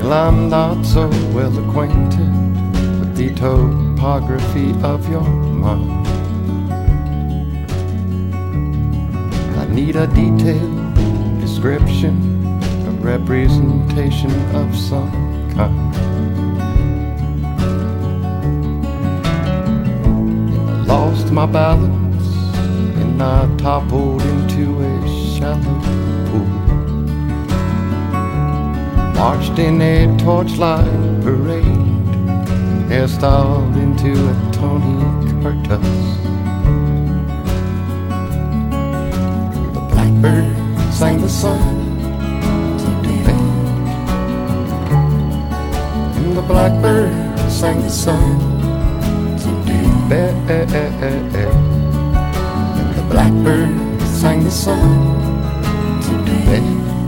Well, I'm not so well acquainted with the topography of your mind. I need a detailed description, a representation of some kind. And I lost my balance and I toppled into a shallow pool. Marched in a torchlight parade, hairstyled into a Tony Curtis. The blackbird sang the sun to bed, and the blackbird sang the sun to bed, and the blackbird sang the sun to bed.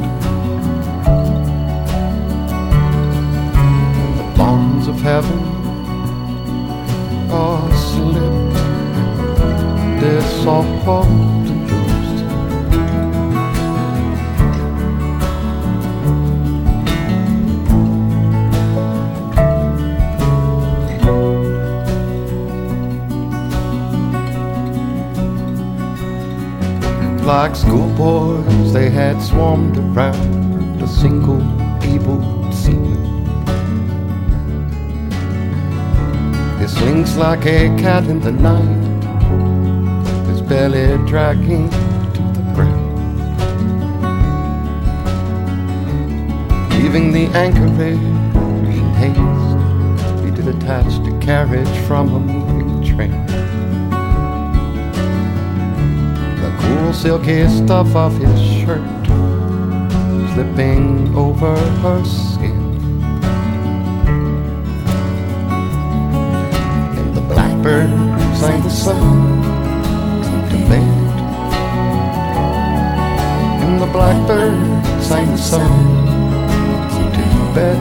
Of heaven are slipped, they're soft and loosed. Like schoolboys, they had swarmed around a single able seaman. He slinks like a cat in the night, his belly dragging to the ground, leaving the anchorage in haste. He did attach the carriage from a moving train. The cool silky stuff of his shirt slipping over her skin. Blackbird sang the sun to bed, and the blackbird sang the sun to bed,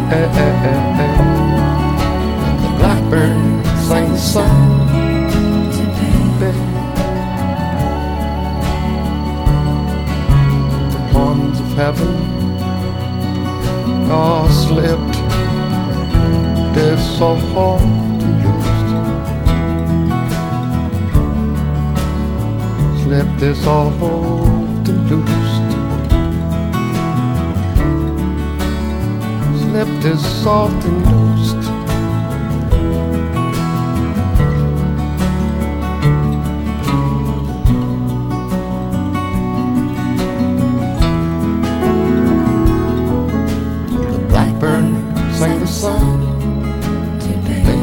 and the blackbird sang the sun to bed. The ponds of heaven are slipped, they're so hard to lose. Slipped is all and loosed. Slipped is soft and loosed. The blackbird sang the sun to bed,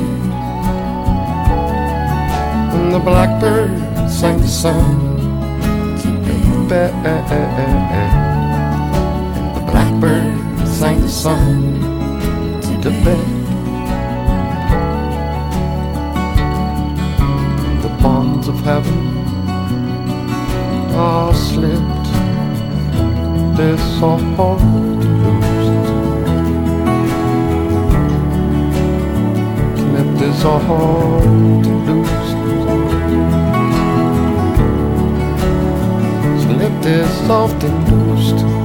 and the blackbird sang the sun bed, and the blackbird sang the sun to bed. The bonds of heaven are slipped, they're so hard to lose. Slipped is so hard to lose. Slipped is soft and loosed.